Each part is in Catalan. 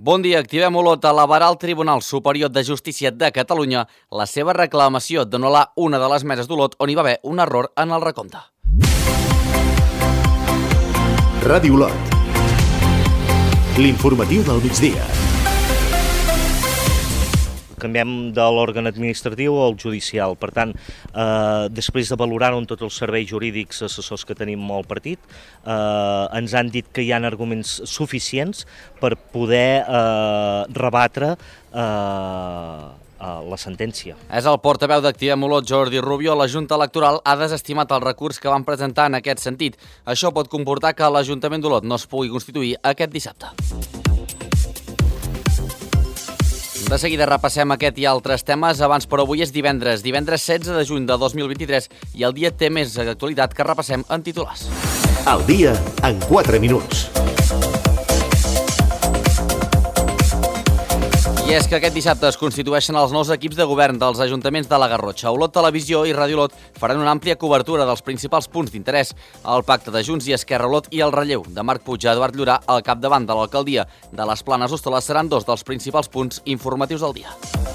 Bon dia, activem Olot. Elevarà al Tribunal Superior de Justícia de Catalunya la seva reclamació d'anul·lar una de les meses d'Olot on hi va haver un error en el recompte. Ràdio Olot. L'informatiu del migdia. Canviem de l'òrgan administratiu al judicial. Per tant, després de valorar-ho amb tots els serveis jurídics assessors que tenim al partit, ens han dit que hi ha arguments suficients per poder rebatre la sentència. És el portaveu d'Activem Olot, Jordi Rubio. La Junta Electoral ha desestimat el recurs que van presentar en aquest sentit. Això pot comportar que l'Ajuntament d'Olot no es pugui constituir aquest dissabte. De seguida repassem aquest i altres temes. Abans, però, avui és divendres 16 de juny de 2023 i el dia té més actualitat que repassem en titulars. El dia en 4 minuts. I és que aquest dissabte es constitueixen els nous equips de govern dels ajuntaments de la Garrotxa. Olot Televisió i Ràdio Olot faran una àmplia cobertura dels principals punts d'interès. El pacte de Junts i Esquerra Olot i el relleu de Marc Puig a Eduard Llorà al capdavant de l'alcaldia de les Planes d'Hostoles seran dos dels principals punts informatius del dia.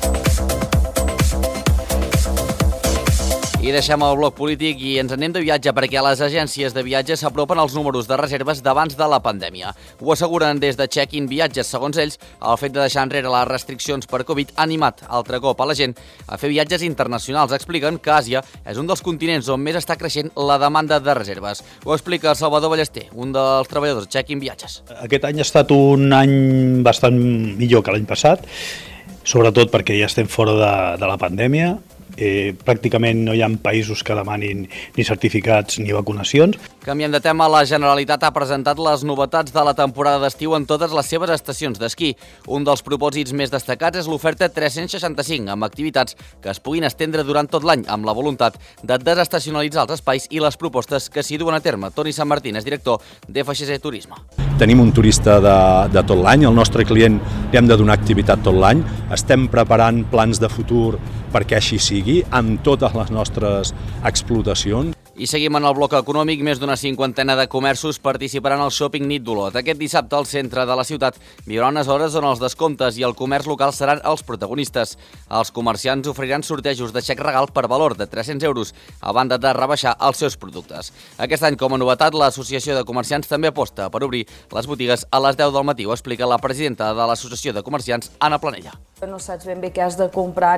I deixem el bloc polític i ens anem de viatge perquè les agències de viatge s'apropen als números de reserves d'abans de la pandèmia. Ho asseguren des de Check-in Viatges. Segons ells, el fet de deixar enrere les restriccions per Covid ha animat altre cop a la gent a fer viatges internacionals. Expliquen que Àsia és un dels continents on més està creixent la demanda de reserves. Ho explica Salvador Ballester, un dels treballadors de Check-in Viatges. Aquest any ha estat un any bastant millor que l'any passat, sobretot perquè ja estem fora de la pandèmia. Pràcticament no hi ha països que demanin ni certificats ni vacunacions. Canviem de tema. La Generalitat ha presentat les novetats de la temporada d'estiu en totes les seves estacions d'esquí. Un dels propòsits més destacats és l'oferta 365, amb activitats que es puguin estendre durant tot l'any, amb la voluntat de desestacionalitzar els espais i les propostes que s'hi duen a terme. Toni Sant Martín és director d'FGC Turisme. Tenim un turista de tot l'any, al nostre client li hem de donar activitat tot l'any, estem preparant plans de futur perquè així sigui, amb totes les nostres explotacions. I seguim en el bloc econòmic. Més d'una cinquantena de comerços participaran al Shopping Nit d'Olot. Aquest dissabte al centre de la ciutat viurà unes hores on els descomptes i el comerç local seran els protagonistes. Els comerciants oferiran sortejos de xec regal per valor de 300 euros, a banda de rebaixar els seus productes. Aquest any, com a novetat, l'Associació de Comerciants també aposta per obrir les botigues a les 10 del matí. Ho explica la presidenta de l'Associació de Comerciants, Anna Planella. No saps ben bé què has de comprar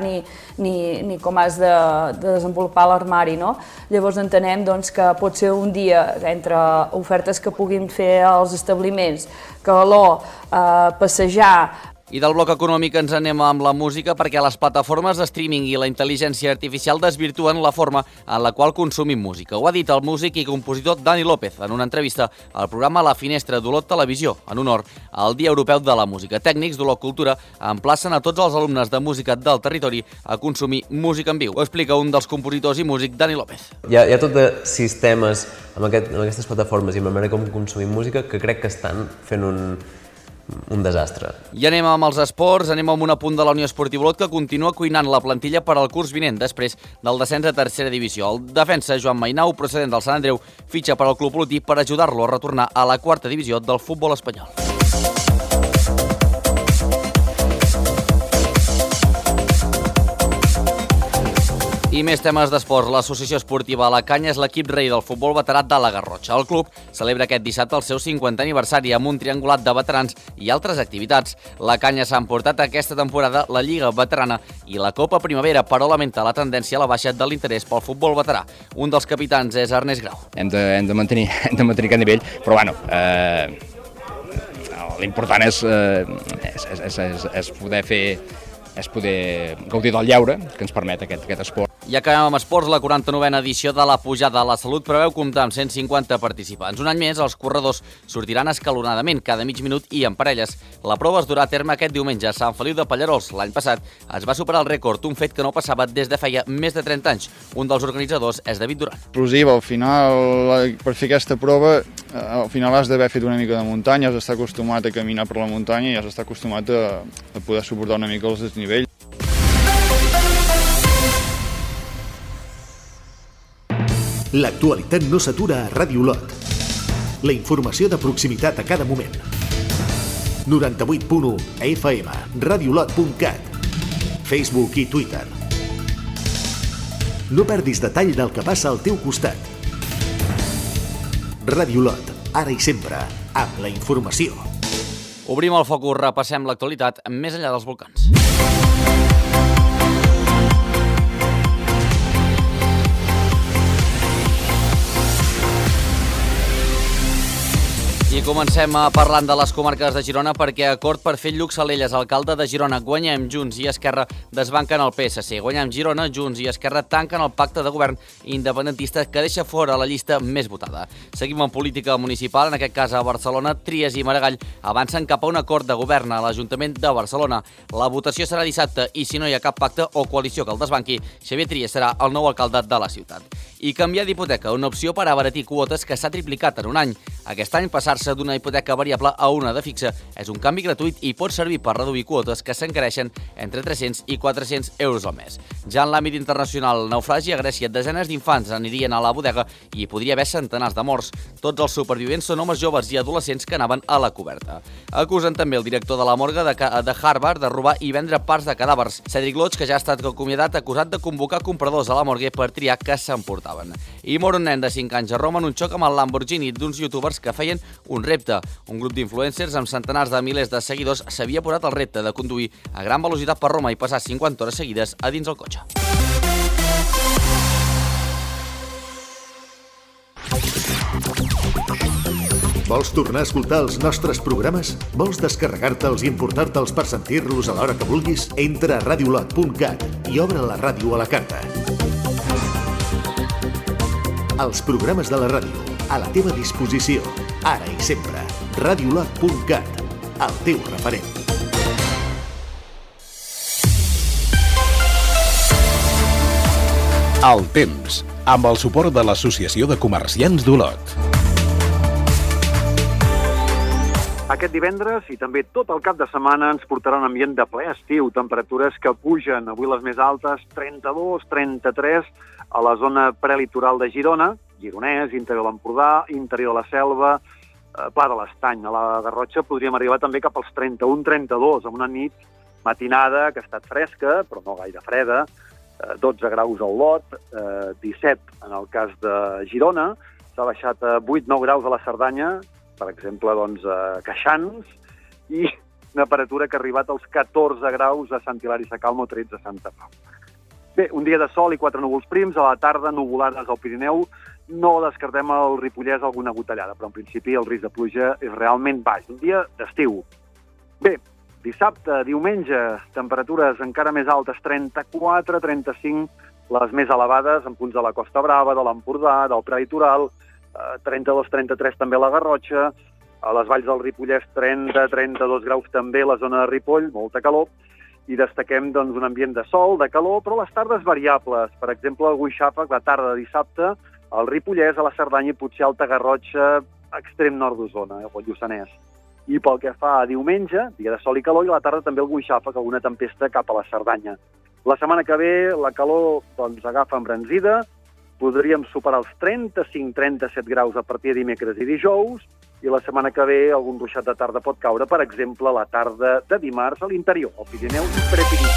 ni com has de desenvolupar l'armari, no? Llavors entenem que pot ser un dia entre ofertes que puguin fer als establiments, calor, passejar. I del bloc econòmic ens anem amb la música perquè les plataformes de streaming i la intel·ligència artificial desvirtuen la forma en la qual consumim música. Ho ha dit el músic i compositor Dani López en una entrevista al programa La Finestra d'Olot Televisió, en honor al Dia Europeu de la Música. Tècnics d'Olot Cultura emplacen a tots els alumnes de música del territori a consumir música en viu. Ho explica un dels compositors i músic, Dani López. Hi ha tot de sistemes amb aquestes plataformes i amb la manera com consumim música que crec que estan fent un desastre. I anem amb els esports, anem amb un apunt de la Unió Esportiva Olot que continua cuinant la plantilla per al curs vinent després del descens a tercera divisió. El defensa Joan Mainau, procedent del Sant Andreu, fitxa per al club olotí per ajudar-lo a retornar a la quarta divisió del futbol espanyol. I més temes d'esports. L'Associació Esportiva La Canya és l'equip rei del futbol veterà de la Garrotxa. El club celebra aquest dissabte el seu 50è aniversari amb un triangulat de veterans i altres activitats. La Canya s'ha emportat aquesta temporada la Lliga Veterana i la Copa Primavera, però lamenta la tendència a la baixa de l'interès pel futbol veterà. Un dels capitans és Ernest Grau. Hem de mantenir aquest nivell, però bueno, l'important és poder gaudir del lleure que ens permet aquest esport. I acabem amb esports. La 49a edició de la Pujada a la Salut preveu comptar amb 150 participants. Un any més, els corredors sortiran escalonadament, cada mig minut i en parelles. La prova es durà a terme aquest diumenge a Sant Feliu de Pallerols. L'any passat es va superar el rècord, un fet que no passava des de feia més de 30 anys. Un dels organitzadors és David Duran. Explosiva, al final, per fer aquesta prova, al final has d'haver fet una mica de muntanya, has d'estar acostumat a caminar per la muntanya i has d'estar acostumat a poder suportar una mica els desnivells. L'actualitat no s'atura a Ràdio Olot. La informació de proximitat a cada moment. 98.1 FM, radiolot.cat, Facebook i Twitter. No perdis detall del que passa al teu costat. Radiolot, ara i sempre, amb la informació. Obrim el focus, repassem l'actualitat més enllà dels volcans. I comencem parlant de les comarques de Girona perquè acord per fer Lluc Salelles, alcalde de Girona. Guanyem, Junts i Esquerra desbanquen el PSC. Guanyem Girona, Junts i Esquerra tanquen el pacte de govern independentista que deixa fora la llista més votada. Seguim en política municipal, en aquest cas a Barcelona. Trias i Maragall avancen cap a un acord de govern a l'Ajuntament de Barcelona. La votació serà dissabte i si no hi ha cap pacte o coalició que el desbanqui, Xavier Trias serà el nou alcalde de la ciutat. I canviar d'hipoteca, una opció per abaratir quotes que s'ha triplicat en un any. Aquest any passar-se d'una hipoteca variable a una de fixa és un canvi gratuït i pot servir per reduir quotes que s'encareixen entre 300 i 400 euros al mes. Ja en l'àmbit internacional, naufragi a Grècia, desenes d'infants anirien a la bodega i hi podria haver centenars de morts. Tots els supervivents són homes joves i adolescents que anaven a la coberta. Acusen també el director de la morgue de Harvard de robar i vendre parts de cadàvers. Cedric Lodge, que ja ha estat acomiadat, acusat de convocar compradors a la morgue per triar què s'emportaven. I mor un nen de 5 anys a Roma en un xoc amb el Lamborghini d'uns youtubers que feien un repte. Un grup d'influencers amb centenars de milers de seguidors s'havia posat el repte de conduir a gran velocitat per Roma i passar 50 hores seguides a dins el cotxe. Vols tornar a escoltar els nostres programes? Vols descarregar-te'ls i emportar-te'ls per sentir-los a l'hora que vulguis? Entra a radiolot.cat i obre la ràdio a la carta. Els programes de la ràdio, a la teva disposició, ara i sempre. Radiolot.cat, el teu referent. El temps, amb el suport de l'Associació de Comerciants d'Olot. Aquest divendres i també tot el cap de setmana ens portarà un ambient de ple estiu, temperatures que pugen, avui les més altes, 32, 33, a la zona prelitoral de Girona, Gironès, interior de l'Empordà, interior de la Selva, Pla de l'Estany. A la Garrotxa podríem arribar també cap als 31-32, amb una nit matinada que ha estat fresca, però no gaire freda, 12 graus al Lot, 17 en el cas de Girona, s'ha baixat a 8-9 graus a la Cerdanya, per exemple, doncs, a Queixans, i una temperatura que ha arribat als 14 graus a Sant Hilari Sacalm o 13 a Santa Pau. Bé, un dia de sol i 4 núvols prims, a la tarda nuvolades al Pirineu, no descartem al Ripollès alguna gotellada, però en principi el risc de pluja és realment baix. Un dia d'estiu. Bé, dissabte, diumenge, temperatures encara més altes, 34, 35, les més elevades en punts de la Costa Brava, de l'Empordà, del prelitoral, 32, 33 també a la Garrotxa, a les valls del Ripollès 30, 32 graus també a la zona de Ripoll, molta calor, i destaquem doncs, un ambient de sol, de calor, però les tardes variables. Per exemple, algun xàfec la tarda de dissabte, al Ripollès, a la Cerdanya i potser Alta Garrotxa, extrem nord d'Osona, o Lluçanès. I pel que fa a diumenge, dia de sol i calor, i a la tarda també algun xàfec, alguna tempesta cap a la Cerdanya. La setmana que ve la calor doncs, agafa embranzida, podríem superar els 35-37 graus a partir de dimecres i dijous, i la setmana que ve algun ruixat de tarda pot caure, per exemple, la tarda de dimarts a l'interior, al Pirineu i Prepirineu.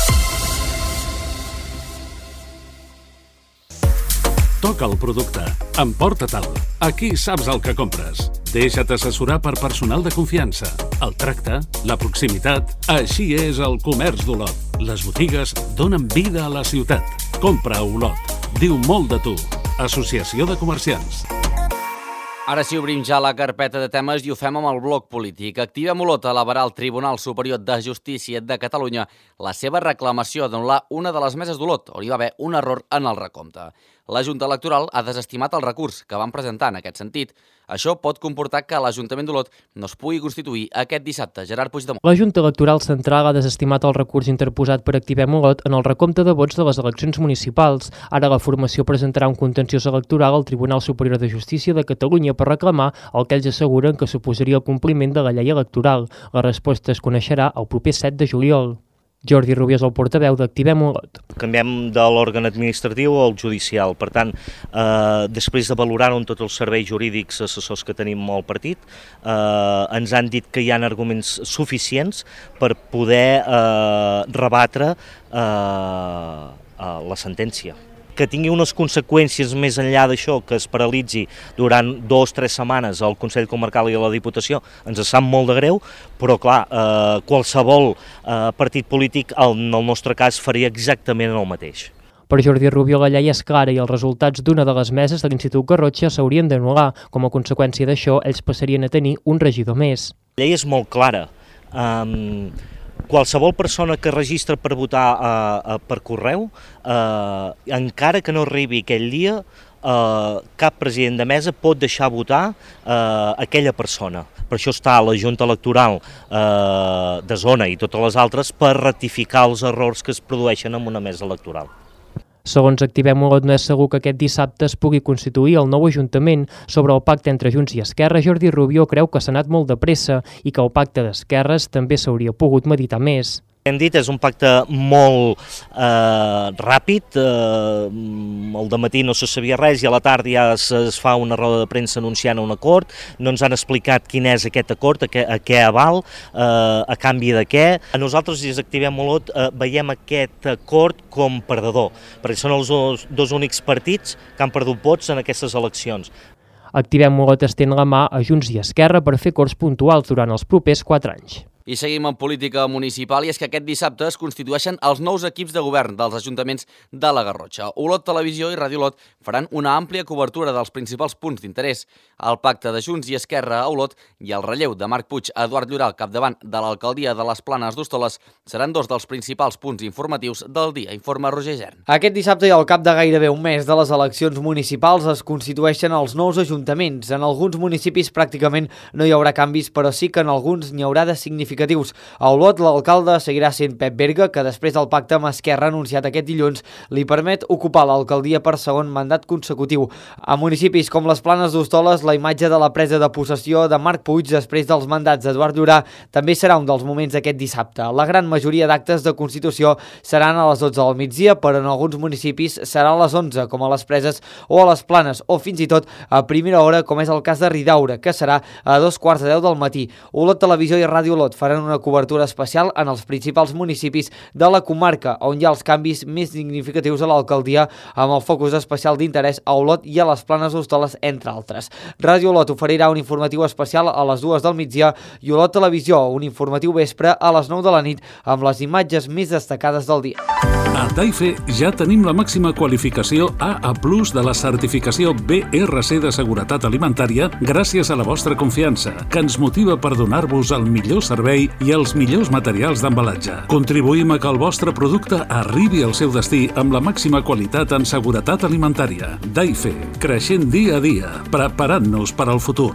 Toca el producte. Emporta-te'l. Aquí saps el que compres. Deixa't assessorar per personal de confiança. El tracte, la proximitat... Així és el comerç d'Olot. Les botigues donen vida a la ciutat. Compra a Olot. Diu molt de tu. Associació de Comerciants. Ara sí, obrim ja la carpeta de temes i ho fem amb el bloc polític. Activem Olot a elevarà al Tribunal Superior de Justícia de Catalunya la seva reclamació d'anul·lar una de les meses d'Olot, on hi va haver un error en el recompte. La Junta Electoral ha desestimat el recurs que van presentar en aquest sentit. Això pot comportar que l'Ajuntament d'Olot no es pugui constituir aquest dissabte. Gerard Puigdemont. La Junta Electoral Central ha desestimat el recurs interposat per Activem Olot en el recompte de vots de les eleccions municipals. Ara la formació presentarà un contenciós electoral al Tribunal Superior de Justícia de Catalunya per reclamar el que ells asseguren que suposaria el compliment de la llei electoral. La resposta es coneixerà el proper 7 de juliol. Jordi Rubio és el portaveu d'Activem Olot. Canviem de l'òrgan administratiu al judicial, per tant, després de valorar-ho en tots els serveis jurídics assessors que tenim al partit, ens han dit que hi ha arguments suficients per poder rebatre la sentència. Que tingui unes conseqüències més enllà d'això, que es paralitzi durant 2 o 3 setmanes al Consell Comarcal i a la Diputació, ens sap molt de greu, però clar, qualsevol partit polític, en el nostre cas, faria exactament el mateix. Per Jordi Rubio, la llei és clara i els resultats d'una de les meses de l'Institut Garrotxa s'haurien d'anul·lar. Com a conseqüència d'això, ells passarien a tenir un regidor més. La llei és molt clara. Qualsevol persona que registra per votar per correu, encara que no arribi aquell dia, cap president de mesa pot deixar votar aquella persona. Per això està la Junta Electoral de zona i totes les altres per ratificar els errors que es produeixen en una mesa electoral. Segons Activem Olot, no és segur que aquest dissabte es pugui constituir el nou Ajuntament. Sobre el pacte entre Junts i Esquerra, Jordi Rubio creu que s'ha anat molt de pressa i que el pacte d'esquerres també s'hauria pogut meditar més. Hem dit, és un pacte molt ràpid, al dematí no se sabia res i a la tarda ja es fa una roda de premsa anunciant un acord, no ens han explicat quin és aquest acord, a què aval, a canvi de què. A nosaltres, des d'Activem Olot, veiem aquest acord com perdedor, perquè són els dos únics partits que han perdut vots en aquestes eleccions. Activem Olot estén la mà a Junts i Esquerra per fer acords puntuals durant els propers 4 anys. I seguim en política municipal i és que aquest dissabte es constitueixen els nous equips de govern dels ajuntaments de la Garrotxa. Olot Televisió i Ràdio Olot faran una àmplia cobertura dels principals punts d'interès. El pacte de Junts i Esquerra a Olot i el relleu de Marc Puig a Eduard Llorà al capdavant de l'alcaldia de les Planes d'Hostoles seran 2 dels principals punts informatius del dia, informa Roger Gern. Aquest dissabte i al cap de gairebé un mes de les eleccions municipals es constitueixen els nous ajuntaments. En alguns municipis pràcticament no hi haurà canvis, però sí que en alguns n'hi haurà de significatius. A Olot, l'alcalde seguirà sent Pep Berga, que després del pacte amb Esquerra anunciat aquest dilluns li permet ocupar l'alcaldia per segon mandat consecutiu. A municipis com les Planes d'Hostoles, la imatge de la presa de possessió de Marc Puig després dels mandats d'Eduard Llorà també serà un dels moments d'aquest dissabte. La gran majoria d'actes de constitució seran a les 12 del migdia, però en alguns municipis serà a les 11, com a les Preses o a les Planes, o fins i tot a primera hora, com és el cas de Ridaura, que serà a 2:45 del matí. Olot Televisió i Ràdio Olot faran una cobertura especial en els principals municipis de la comarca, on hi ha els canvis més significatius a l'alcaldia, amb el focus especial d'interès a Olot i a les Planes d'Hostoles, entre altres. Ràdio Olot oferirà un informatiu especial a les 2 del migdia i Olot Televisió un informatiu vespre a les 9 de la nit amb les imatges més destacades del dia. A Taife ja tenim la màxima qualificació AA+ de la certificació BRC de seguretat alimentària gràcies a la vostra confiança, que ens motiva per donar-vos el millor servei i els millors materials d'embalatge. Contribuïm a que el vostre producte arribi al seu destí amb la màxima qualitat en seguretat alimentària. Taife, creixent dia a dia, preparant-nos per al futur.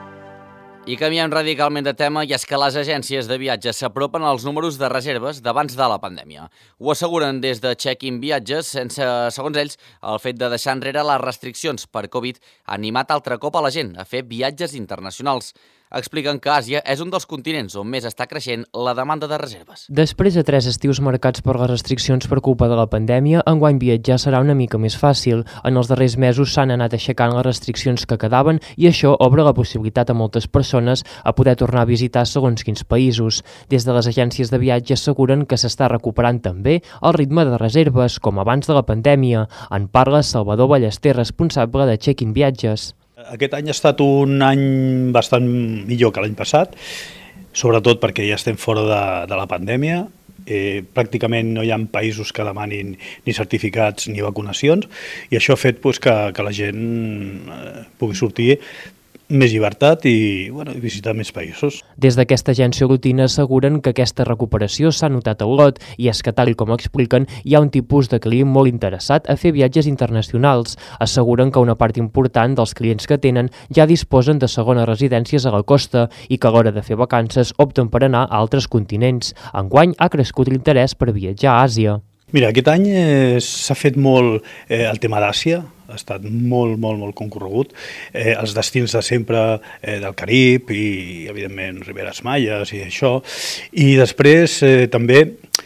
I canviem radicalment de tema i és que les agències de viatges s'apropen als números de reserves d'abans de la pandèmia. Ho asseguren des de Check-in Viatges, segons ells, el fet de deixar enrere les restriccions per Covid ha animat altre cop a la gent a fer viatges internacionals. Expliquen que Àsia és un dels continents on més està creixent la demanda de reserves. Després de 3 estius marcats per les restriccions per culpa de la pandèmia, enguany viatjar serà una mica més fàcil. En els darrers mesos s'han anat aixecant les restriccions que quedaven i això obre la possibilitat a moltes persones a poder tornar a visitar segons quins països. Des de les agències de viatge asseguren que s'està recuperant també el ritme de reserves, com abans de la pandèmia. En parla Salvador Ballester, responsable de Check-in Viatges. Aquest any ha estat un any bastant millor que l'any passat, sobretot perquè ja estem fora de la pandèmia. Pràcticament no hi ha països que demanin ni certificats ni vacunacions i això ha fet que la gent pugui sortir més llibertat i visitar més països. Des d'aquesta agència olotina asseguren que aquesta recuperació s'ha notat a Olot i és que, tal com expliquen, hi ha un tipus de client molt interessat a fer viatges internacionals. Asseguren que una part important dels clients que tenen ja disposen de segones residències a la costa i que a l'hora de fer vacances opten per anar a altres continents. Enguany ha crescut l'interès per viatjar a Àsia. Mira, aquest any s'ha fet molt el tema d'Àsia, ha estat molt concorregut. Els destins de sempre del Carib i, evidentment, Riberes Maies i això. I després també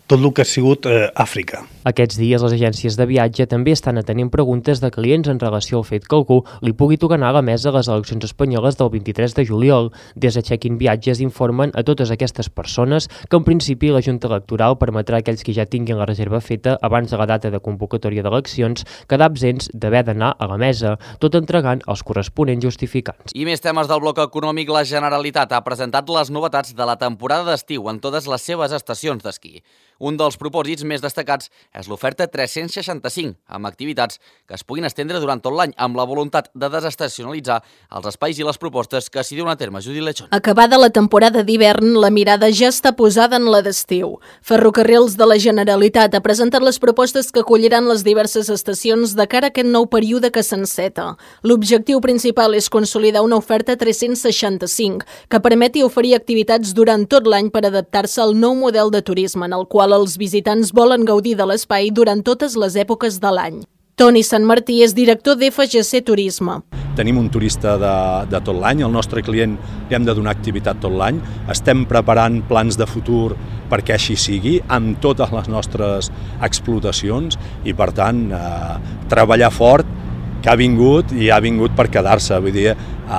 tot el que ha sigut Àfrica. Aquests dies les agències de viatge també estan atenent preguntes de clients en relació al fet que algú li pugui tocar anar a la mesa a les eleccions espanyoles del 23 de juliol. Des de Check-in Viatges informen a totes aquestes persones que en principi la Junta Electoral permetrà a aquells que ja tinguin la reserva feta abans de la data de convocatòria d'eleccions quedar absents d'haver d'anar a la mesa, tot entregant els corresponents justificants. I més temes del bloc econòmic. La Generalitat ha presentat les novetats de la temporada d'estiu en totes les seves estacions d'esquí. Un dels propòsits més destacats és l'oferta 365, amb activitats que es puguin estendre durant tot l'any, amb la voluntat de desestacionalitzar els espais i les propostes que s'hi duen a terme. Judit Lechón. Acabada la temporada d'hivern, la mirada ja està posada en la d'estiu. Ferrocarrils de la Generalitat ha presentat les propostes que acolliran les diverses estacions de cara a aquest nou període que s'enceta. L'objectiu principal és consolidar una oferta 365, que permeti oferir activitats durant tot l'any per adaptar-se al nou model de turisme, en el qual els visitants volen gaudir de l'espai durant totes les èpoques de l'any. Toni Sant Martí és director d'FGC Turisme. Tenim un turista de tot l'any, el nostre client li hem de donar activitat tot l'any, estem preparant plans de futur perquè així sigui, amb totes les nostres explotacions i, per tant, treballar fort, que ha vingut i ha vingut per quedar-se. Vull dir,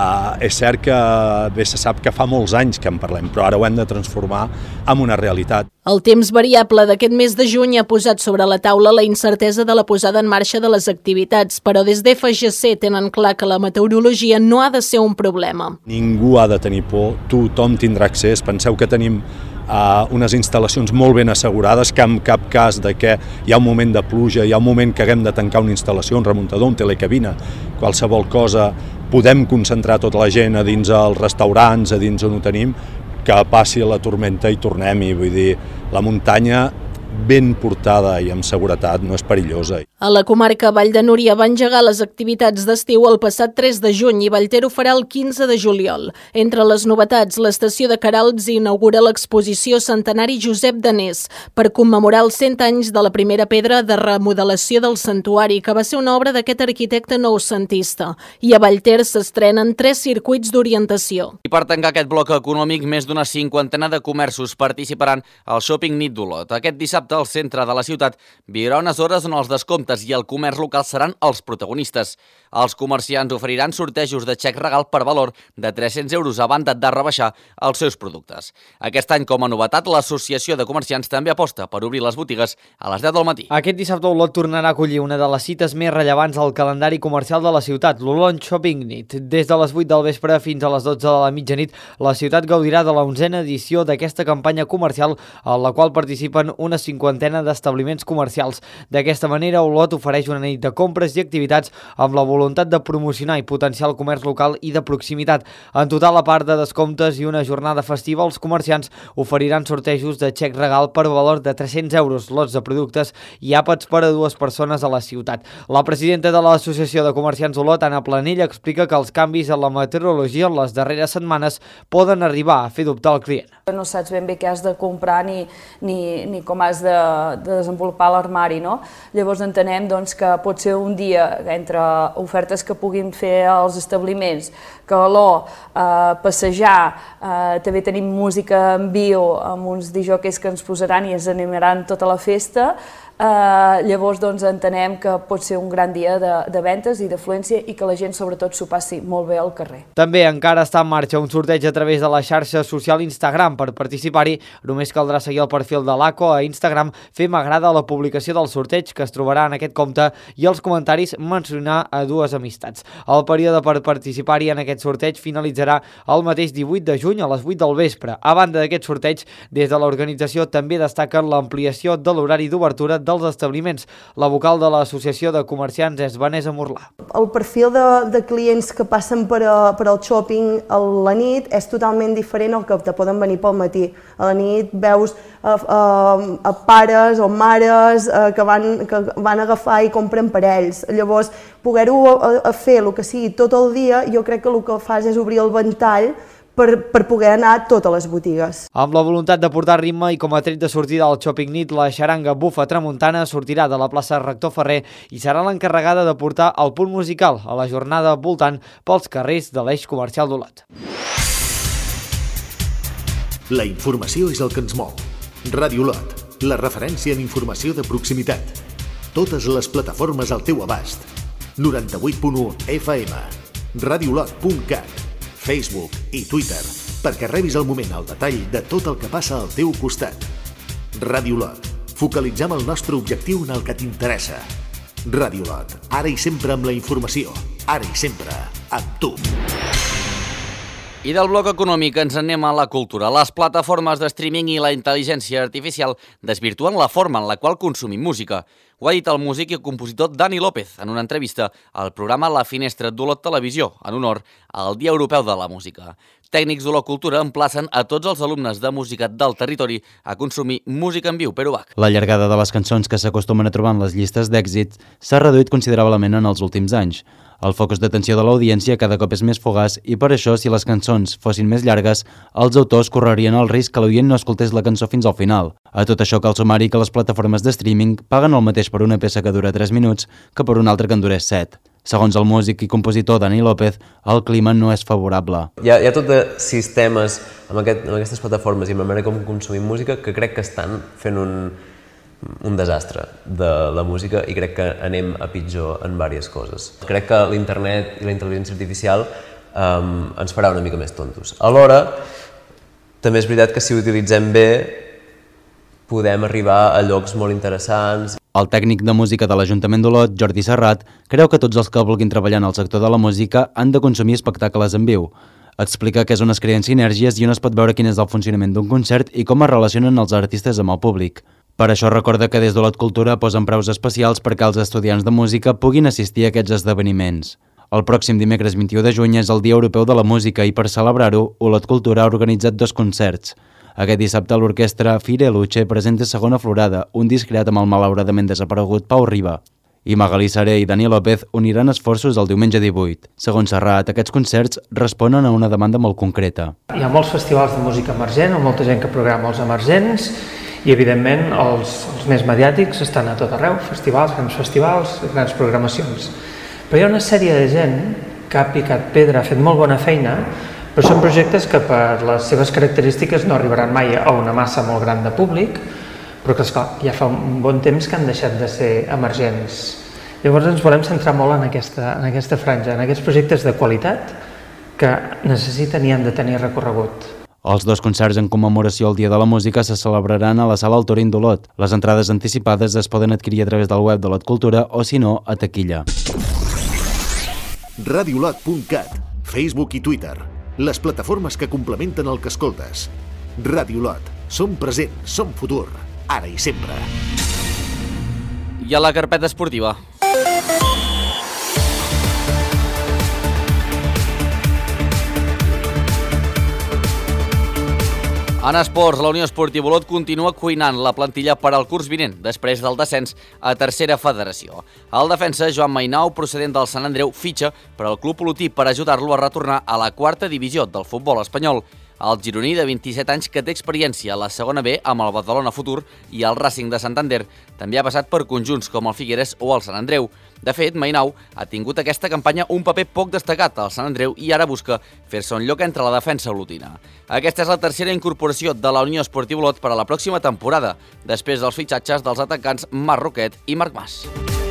és cert que bé se sap que fa molts anys que en parlem, però ara ho hem de transformar en una realitat. El temps variable d'aquest mes de juny ha posat sobre la taula la incertesa de la posada en marxa de les activitats, però des d'FGC tenen clar que la meteorologia no ha de ser un problema. Ningú ha de tenir por, tothom tindrà accés. Penseu que tenim unes instal·lacions molt ben assegurades, que en cap cas de que hi ha un moment de pluja, hi ha un moment que haguem de tancar una instal·lació, un remuntador, un telecabina, qualsevol cosa, podem concentrar tota la gent a dins els restaurants, a dins on ho tenim, que passi la tormenta i tornem. I vull dir, la muntanya ben portada i amb seguretat no és perillosa. A la comarca Vall de Núria va engegar les activitats d'estiu el passat 3 de juny i Vallter ho farà el 15 de juliol. Entre les novetats, l'estació de Queralbs inaugura l'exposició Centenari Josep Danés per commemorar els 100 anys de la primera pedra de remodelació del santuari, que va ser una obra d'aquest arquitecte noucentista. I a Vallter s'estrenen 3 circuits d'orientació. I per tancar aquest bloc econòmic, més d'una cinquantena de comerços participaran al Shopping Nit d'Olot. Aquest dissabte al centre de la ciutat hi haurà unes hores on els descomptes i el comerç local seran els protagonistes. Els comerciants oferiran sortejos de xec regal per valor de 300 euros a banda de rebaixar els seus productes. Aquest any, com a novetat, l'Associació de Comerciants també aposta per obrir les botigues a les 10 del matí. Aquest dissabte Olot tornarà a acollir una de les cites més rellevants al calendari comercial de la ciutat, l'Olot Shopping Nit. Des de les 8 del vespre fins a les 12 de la mitjanit, la ciutat gaudirà de la 11a edició d'aquesta campanya comercial, en la qual participen una cinquantena d'establiments comercials. D'aquesta manera, Olot ofereix una nit de compres i activitats amb la voluntat de promocionar i potenciar el comerç local i de proximitat. En total, a part de descomptes i una jornada festiva, els comerciants oferiran sortejos de xec regal per valor de 300 euros, lots de productes i àpats per a 2 persones a la ciutat. La presidenta de l'Associació de Comerciants Olot, Anna Planell, explica que els canvis en la meteorologia en les darreres setmanes poden arribar a fer dubtar el client. No saps ben bé què has de comprar ni com has de desenvolupar l'armari, no? Llavors entenem que pot ser un dia entre ofertes que puguin fer als establiments, calor, passejar, també tenim música en viu amb uns disjòqueis que ens posaran i ens animaran tota la festa. Llavors entenem que pot ser un gran dia de ventes i d'afluència i que la gent sobretot s'ho passi molt bé al carrer. També encara està en marxa un sorteig a través de la xarxa social Instagram. Per participar-hi només caldrà seguir el perfil de l'ACO a Instagram, fer m'agrada a la publicació del sorteig que es trobarà en aquest compte i els comentaris mencionar a 2 amistats. El període per participar-hi en aquest sorteig finalitzarà el mateix 18 de juny a les 8 del vespre. A banda d'aquest sorteig, des de l'organització també destaquen l'ampliació de l'horari d'obertura dels establiments. La vocal de l'Associació de Comerciants és Vanessa Morlà. El perfil de clients que passen per al shopping a la nit és totalment diferent al que te poden venir pel matí. A la nit veus a pares o mares que van agafar i compren per ells. Llavors, poder-ho fer el que sigui tot el dia, jo crec que el que fas és obrir el ventall per poder anar a totes les botigues. Amb la voluntat de portar ritme i com a tret de sortida al Shopping Nit, la xaranga Bufa Tramuntana sortirà de la plaça Rector Ferrer i serà l'encarregada de portar el punt musical a la jornada voltant pels carrers de l'eix comercial d'Olot. La informació és el que ens mou. Ràdio Olot, la referència en informació de proximitat. Totes les plataformes al teu abast. 98.1 FM, radiolot.cat, Facebook i Twitter, perquè rebis al moment al detall de tot el que passa al teu costat. Radiolot, focalitzem el nostre objectiu en el que t'interessa. Radiolot, ara i sempre amb la informació, ara i sempre amb tu. I del bloc econòmic ens anem a la cultura. Les plataformes de streaming i la intel·ligència artificial desvirtuen la forma en la qual consumim música. Ho ha dit el músic i compositor Dani López en una entrevista al programa La Finestra d'Olot Televisió, en honor al Dia Europeu de la Música. Tècnics d'Olot Cultura emplacen a tots els alumnes de música del territori a consumir música en viu. Pere Ubach. La llargada de les cançons que s'acostumen a trobar en les llistes d'èxit s'ha reduït considerablement en els últims anys. El focus d'atenció de l'audiència cada cop és més fugaç i per això, si les cançons fossin més llargues, els autors correrien el risc que l'oient no escoltés la cançó fins al final. A tot això cal sumar-hi que les plataformes de streaming paguen el mateix per una peça que dura 3 minuts que per una altra que en durés 7. Segons el músic i compositor Dani López, el clima no és favorable. Hi ha tot de sistemes amb aquestes plataformes i amb la manera com consumim música que crec que estan fent un desastre de la música i crec que anem a pitjor en diverses coses. Crec que l'internet i la intel·ligència artificial ens farà una mica més tontos. Alhora, també és veritat que si ho utilitzem bé podem arribar a llocs molt interessants. El tècnic de música de l'Ajuntament d'Olot, Jordi Serrat, creu que tots els que vulguin treballar en el sector de la música han de consumir espectacles en viu. Explica que és on es creen sinergies i on es pot veure quin és el funcionament d'un concert i com es relacionen els artistes amb el públic. Per això recorda que des d'Olot Cultura posen preus especials perquè els estudiants de música puguin assistir a aquests esdeveniments. El pròxim dimecres 21 de juny és el Dia Europeu de la Música i per celebrar-ho, Olot Cultura ha organitzat 2 concerts. Aquest dissabte l'orquestra Fire Luce presenta Segona Florada, un disc creat amb el malauradament desaparegut Pau Riba. I Magalí Saré i Dani López uniran esforços el diumenge 18. Segons Serrat, aquests concerts responen a una demanda molt concreta. Hi ha molts festivals de música emergent, o molta gent que programa els emergents, i evidentment els més mediàtics estan a tot arreu, festivals, grans programacions. Però hi ha una sèrie de gent que ha picat pedra, ha fet molt bona feina, però són projectes que per les seves característiques no arribaran mai a una massa molt gran de públic, però que esclar, ja fa un bon temps que han deixat de ser emergents. Llavors ens volem centrar molt en aquesta franja, en aquests projectes de qualitat que necessiten i han de tenir recorregut. Els 2 concerts en commemoració al Dia de la Música se celebraran a la Sala Altorín d'Olot. Les entrades anticipades es poden adquirir a través del web d'Olot Cultura o, si no, a taquilla. Radiolot.cat, Facebook i Twitter, les plataformes que complementen el que escoltes. Radiolot, som present, som futur, ara i sempre. I a la carpeta esportiva. En esports, la Unió Esportiva Olot continua cuinant la plantilla per al curs vinent, després del descens a tercera federació. El defensa Joan Mainau, procedent del Sant Andreu, fitxa per al club olotí per ajudar-lo a retornar a la 4a divisió del futbol espanyol. El gironí de 27 anys que té experiència a la segona B amb el Badalona Futur i el Racing de Santander també ha passat per conjunts com el Figueres o el Sant Andreu. De fet, Mainau ha tingut aquesta campanya un paper poc destacat al Sant Andreu i ara busca fer-se un lloc entre la defensa olotina. Aquesta és la tercera incorporació de la Unió Esportiva Olot per a la pròxima temporada, després dels fitxatges dels atacants Marc Roquet i Marc Mas.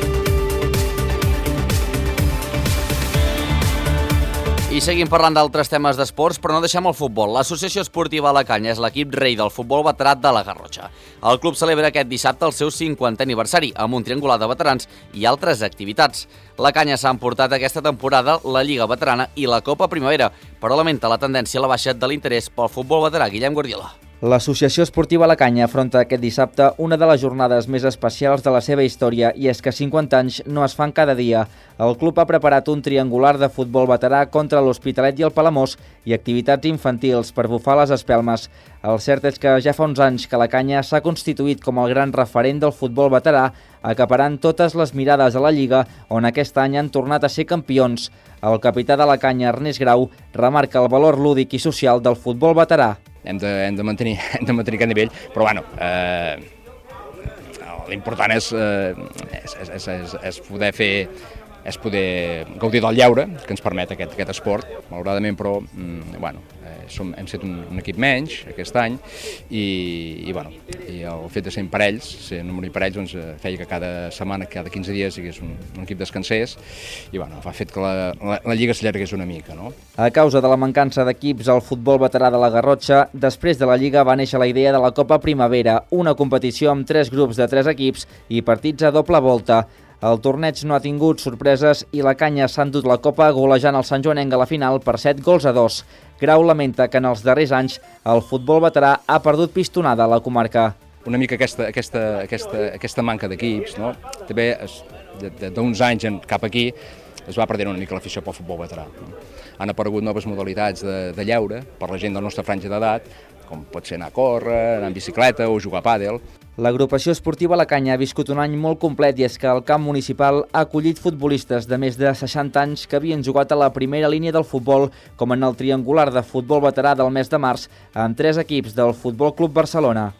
I seguim parlant d'altres temes d'esports, però no deixem el futbol. L'Associació Esportiva Alacanya és l'equip rei del futbol veterà de la Garrotxa. El club celebra aquest dissabte el seu 50è aniversari, amb un triangular de veterans i altres activitats. La Canya s'ha emportat aquesta temporada la Lliga Veterana i la Copa Primavera, però lamenta la tendència a la baixa de l'interès pel futbol veterà. Guillem Guardiola. L'Associació Esportiva Alacanya afronta aquest dissabte una de les jornades més especials de la seva història i és que 50 anys no es fan cada dia. El club ha preparat un triangular de futbol veterà contra l'Hospitalet i el Palamós i activitats infantils per bufar les espelmes. El cert és que ja fa uns anys que Alacanya s'ha constituït com el gran referent del futbol veterà, acaparant totes les mirades a la Lliga, on aquest any han tornat a ser campions. El capità d'Alacanya, Ernest Grau, remarca el valor lúdic i social del futbol veterà. Hem de mantenir aquest nivell, però bueno, l'important és poder fer és poder gaudir del lleure que ens permet aquest esport. Malauradament, però, hem estat un equip menys aquest any i el fet de ser en parells, ser número de parells, doncs, feia que cada setmana, cada 15 dies, hi hagués un equip descansés i ha fet que la lliga s'allargués una mica. No? A causa de la mancança d'equips al futbol veterà de la Garrotxa, després de la Lliga va néixer la idea de la Copa Primavera, una competició amb 3 grups de 3 equips i partits a doble volta. El torneig no ha tingut sorpreses i la Canya s'ha endut la Copa golejant el Sant Joanenc a la final per 7-2. Grau lamenta que en els darrers anys el futbol veterà ha perdut pistonada a la comarca. Una mica aquesta manca d'equips, no? També d'uns anys cap aquí es va perdent una mica l'afició pel futbol veterà. Han aparegut noves modalitats de lleure per la gent de la nostra franja d'edat, com pot ser anar a córrer, anar en bicicleta o jugar a pàdel. L'agrupació esportiva La Canya ha viscut un any molt complet i és que el camp municipal ha acollit futbolistes de més de 60 anys que havien jugat a la primera línia del futbol, com en el triangular de futbol veterà del mes de març, amb 3 equips del Futbol Club Barcelona.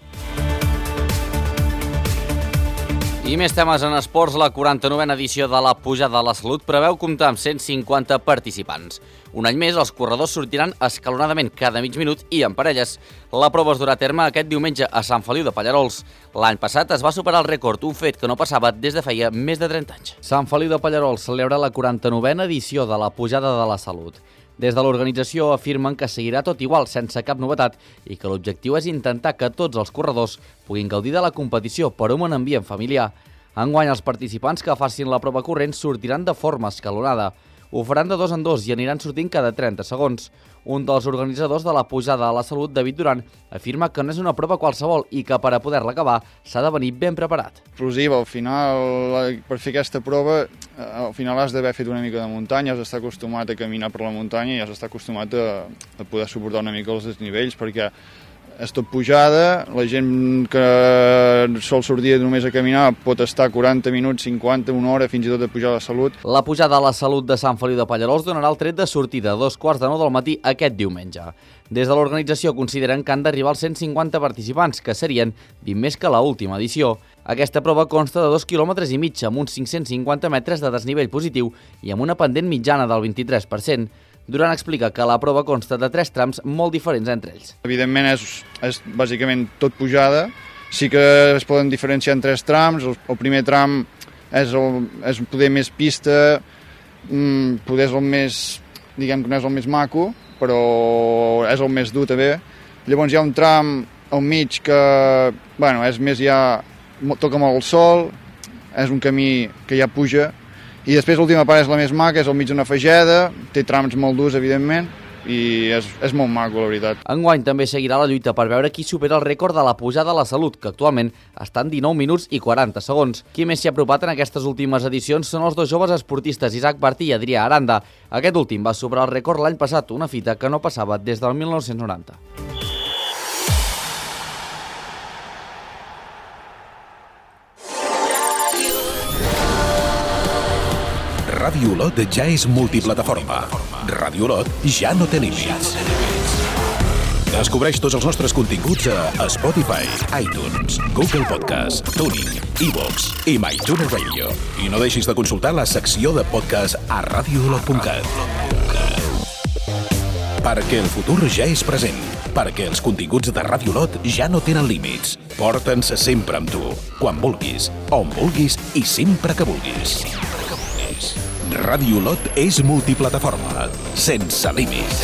I més temes en esports. La 49a edició de la Pujada a la Salut preveu comptar amb 150 participants. Un any més, els corredors sortiran escalonadament cada mig minut i en parelles. La prova es durà a terme aquest diumenge a Sant Feliu de Pallerols. L'any passat es va superar el rècord, un fet que no passava des de feia més de 30 anys. Sant Feliu de Pallerols celebra la 49a edició de la Pujada de la Salut. Des de l'organització afirmen que seguirà tot igual, sense cap novetat, i que l'objectiu és intentar que tots els corredors puguin gaudir de la competició per un bon ambient familiar. Enguany, els participants que facin la prova corrent sortiran de forma escalonada. Ho faran de 2 en 2 i aniran sortint cada 30 segons. Un dels organitzadors de la Pujada a la Salut, David Duran, afirma que no és una prova qualsevol i que per a poder-la acabar s'ha de venir ben preparat. Explosiva, al final, per fer aquesta prova, al final has d'haver fet una mica de muntanya, has d'estar acostumat a caminar per la muntanya i has d'estar acostumat a poder suportar una mica els desnivells, perquè és tot pujada, la gent que sol sortir només a caminar pot estar 40 minuts, 50, una hora, fins i tot a pujar a la Salut. La Pujada a la Salut de Sant Feliu de Pallerols donarà el tret de sortida a 2:15 del matí aquest diumenge. Des de l'organització consideren que han d'arribar als 150 participants, que serien 20 més que l'última edició. Aquesta prova consta de 2,5 km amb uns 550 metres de desnivell positiu i amb una pendent mitjana del 23%. Duran explica que la prova consta de 3 trams molt diferents entre ells. Evidentment és bàsicament tot pujada, sí que es poden diferenciar en 3 trams, el primer tram és poder més pista, poder és el més, diguem que no és el més maco, però és el més dur també. Llavors hi ha un tram al mig que, és més ja, toca molt el sol, és un camí que ja puja, i després l'última part és la més maca, és al mig d'una fageda, té trams molt durs, evidentment, i és molt maco, la veritat. Enguany també seguirà la lluita per veure qui supera el rècord de la Pujada a la Salut, que actualment està en 19 minuts i 40 segons. Qui més s'hi ha apropat en aquestes últimes edicions són els 2 joves esportistes, Isaac Bartí i Adrià Aranda. Aquest últim va superar el rècord l'any passat, una fita que no passava des del 1990. Ràdio Olot ja és multiplataforma. Ràdio Olot ja no té límits. Descobreix tots els nostres continguts a Spotify, iTunes, Google Podcast, Tuning, iVoox i MyTuner Radio. I no deixis de consultar la secció de podcast a radioolot.cat. Perquè el futur ja és present. Perquè els continguts de Ràdio Olot ja no tenen límits. Porta'ns sempre amb tu, quan vulguis, on vulguis i sempre que vulguis. Ràdio Olot és multiplataforma, sense límits.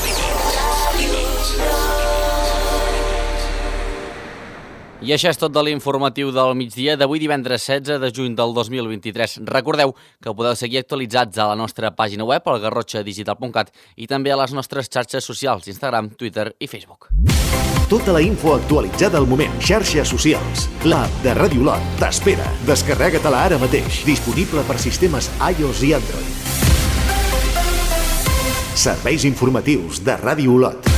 I això és tot de l'informatiu del migdia d'avui divendres 16 de juny del 2023. Recordeu que podeu seguir actualitzats a la nostra pàgina web, al garrotxadigital.cat, i també a les nostres xarxes socials, Instagram, Twitter i Facebook. Tota la info actualitzada al moment. Xarxes socials. L'app de Ràdio Olot t'espera. Descarrega-te-la ara mateix. Disponible per sistemes iOS i Android. Serveis informatius de Ràdio Olot.